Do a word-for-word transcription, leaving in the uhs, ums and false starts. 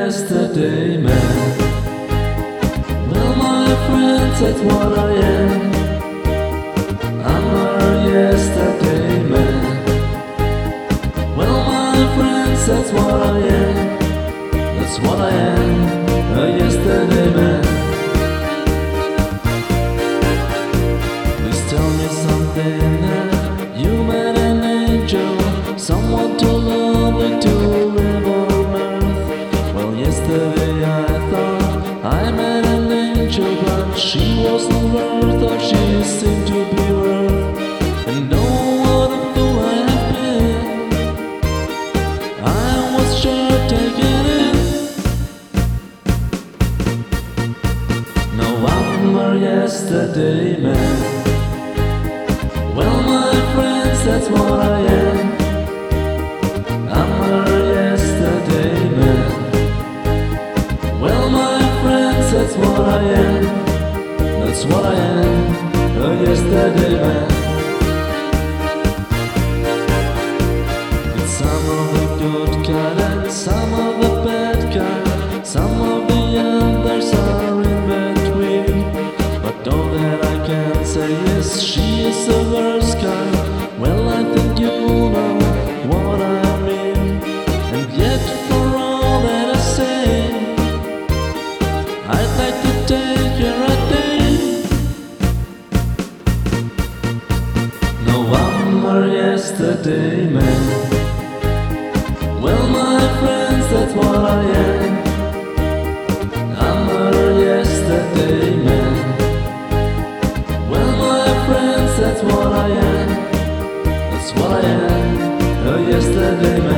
yesterday man. Well, my friends, that's what I am. I'm a yesterday man. Well, my friends, that's what I am. That's what I am, a yesterday man. Please tell me something now. You met an angel, someone too lovely to live on earth. Well, yesterday I thought I met an angel, but she wasn't worth all she seemed to be worth. And oh, what a fool I have been. I was sure taking it. No, I'm a yesterday man. Well, my friends, that's what I am. I'm a yesterday man. Well, my friends, that's what I am. That's what I am, a yesterday man. It's some of the good kind and some of the bad kind. Some of the others are in between. But all that I can say is she is the worst kind. Well, I think you know what I mean. And yet for all that I say, I'd like to take her a day. No, I'm a yesterday man. Well, my friends, that's what I am. I'm a yesterday man. Well, my friends, that's what I am. That's what I am, a yesterday man.